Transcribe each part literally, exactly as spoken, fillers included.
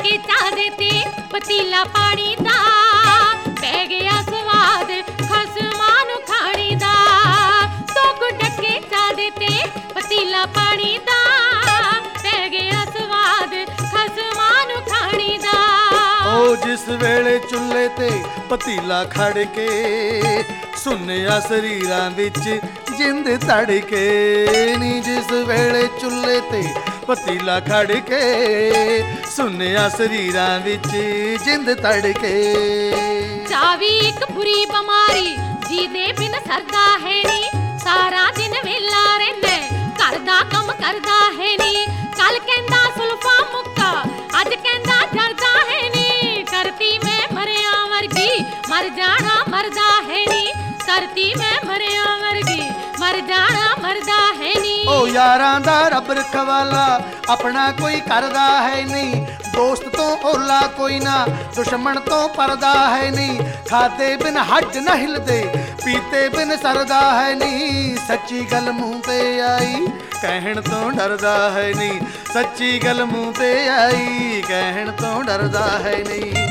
Decay चाह देते पतीला पानी दा पै गया स्वाद खसमां नूं खाणी दा। दो कु डके चाह देते पतीला पानी दा पै गया स्वाद खसमां नूं खाणी दा। ओ जिस वेले चुल्हे ते पतीला खड़ के सुनिया शरीरां विच जिंद तड़के नी। जिस वेले चुल्हे ते पतीला खड़ के सुनिया शरीरां विच जिंद तड़के। चावी एक बुरी बीमारी जी दे बिन सरदा है नी। सारा दिन वेला रहिंदा घर दा कम करदा है नी। कल कहंदा सुल्फा मुक्का अज कहंदा डरदा है नी। करती मैं मरिया वर्गी मर जाना मरदा है नी। करती मैं मरिया वर्गी मर जाना मरदा है नी। ओ यारां दा रब रखवाला अपना कोई करदा है नहीं। दोस्त तो ओला कोई ना दुश्मन तो परदा है नहीं। खाते बिन हज न हिलदे पीते बिन सरदा है नहीं। सच्ची गल मुंह ते आई कहण तो डरदा है नहीं। सच्ची गल मुंह ते आई कहण तो डरदा है नहीं।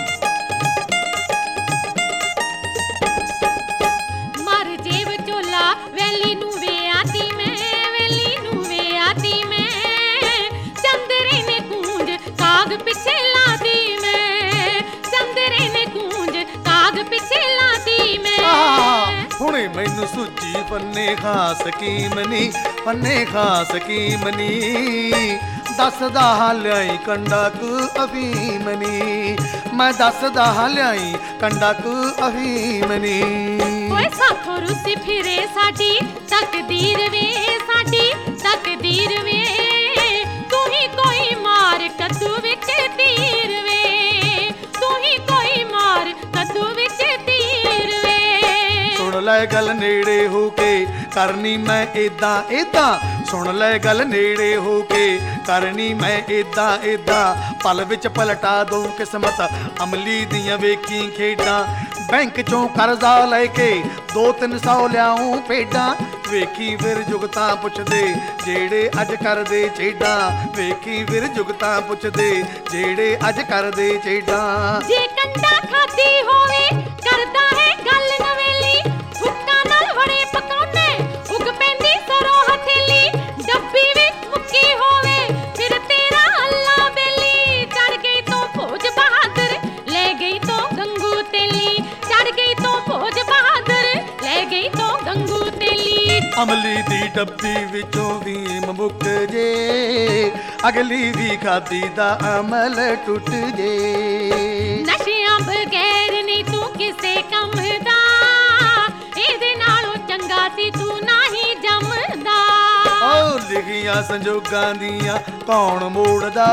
मर जेव चोला वैली नू वे आती मैं वैली नू वे आती मैं। चंदरे ने गूंज काग पिछे लाती मैं। चंदरे ने गूंज काग पिछे लाती मैं। हुणे मैनू सुची फन्ने खास स्कीम नी फन्ने खास स्कीम नी। दसदा लियाई कंडक अफीम नी मैं दसदा लियाई कंडक अफीम नी। ओए साथों रुसी फिरे साडी तकदीर वे साडी तकदीर वे। तू ही कोई मार कद्दू विच तीर वे। तू ही कोई मार कद्दू विच तीर वे। सुन ले गल नेड़े हो के करनी मैं इदां इदां। सुन ले गल नेड़े हो के करनी मैं इदां इदां। पल विच पलटा दूं किस्मत अमली दियां वेखी खेडां। बैंक चों करजा लैके दो तीन सौ लियाऊं पेडां। वेखी फिर जुगतां पुछदे जेड़े अज करदे चेडां। वेखी फिर जुगतां पुछदे जेड़े अज करदे चेडां। जे कंडा खादी होवे करदा है गल नवेली। हुक्का नाल वड़े पकाउने उग पैंदी सरों हथेली। डब्बी विच मुक्की होवे फिर तेरा अल्लाह बेली। चढ़ गई तो फौज बहादुर ले गई तो गंगू तेली। चढ़ गई तो फौज बहादुर ले गई तो गंगू तेली। अमली दी डब्बी विचों भी मुक जे अगली भी खादी दा अमल टुट जे। नशियां बगैर नहीं तू किसे कम दा। इहदे नालों चंगा सी तू नाही जमदा। ओ लिखियां संजोगां दियां कौन मोड़दा।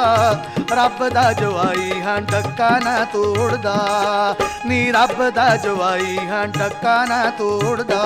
रब दा जवाई हां डक्का ना तोड़दा। नी रब दा जवाई हां डक्का ना तोड़दा।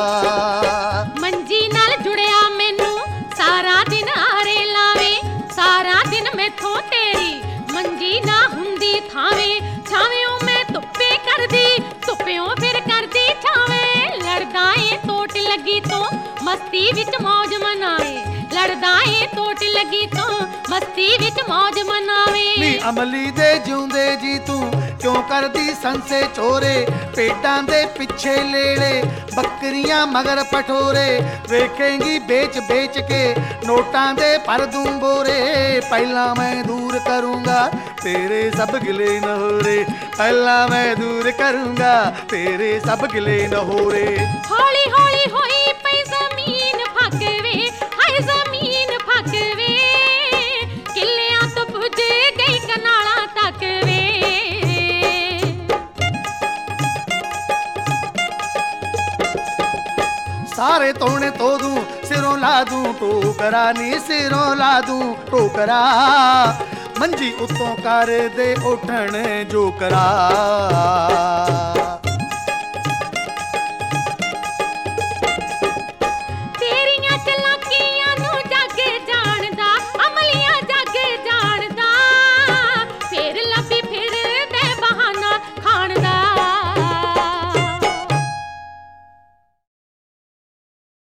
मंजी नाल जुड़िया मैनू सारा दिन आरे लावे। सारा दिन मैथों तेरी मंजी ना हुंदी थावे। छावेओ मैं धुप्पे करदी धुप्पियों फिर करदी छावे। लड़दा ए टोट लगी तो मस्ती विच मौज मनावे। लड़दा ए टोट लगी तो मस्ती विच मौज मनावे। नी अमली दे जिउंदे जी तू क्यों करदी संसे चोरे। पेटां दे पिछे लेड़े बकरियां मगर पठोरे। वेखेंगी बेच बेच के नोटां दे पर दूं बोरे। पहला मैं दूर करूंगा तेरे सब गिले न हो रे। पहला मैं दूर करूंगा तेरे सब गिले न हो रे। हौली हौली होई पई जमीन फकवे हाय जमीन फकवे। किल्लियां तो पुज गई कनाला तक वे। सारे तोड़ने तो दूं सिरों ला दूं टोकरा। नी सिरों ला दूं टोकरा। मंजी उत्तों कर दे उठण जोकरा।